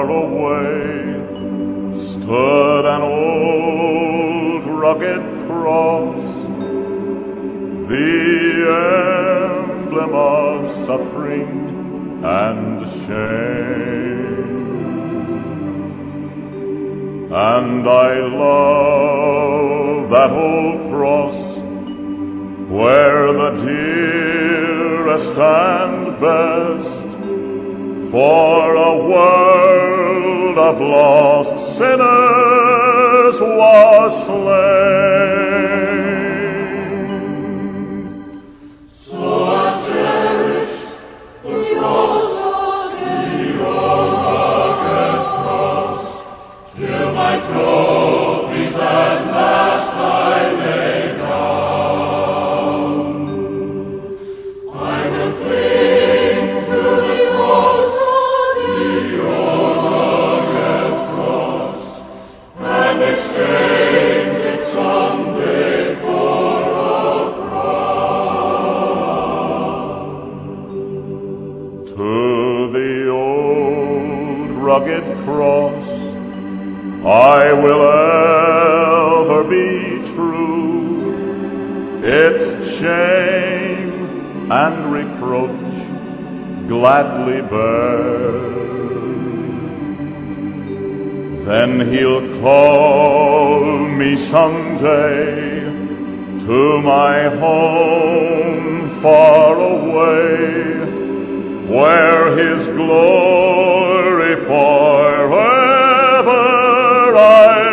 far away stood an old rugged cross, the emblem of suffering and shame. And I love that old cross, where the dearest and best for a world of lost sinners was slain. So I cherish the cross, the old rugged cross, till my trophies at last I lay down. I will cling to the cross, the old rugged cross, and exchange it someday for a crown. To the old rugged cross I will ever be true, its shame and reproach gladly bear. Then he'll call me someday to my home far away, where his glory forever I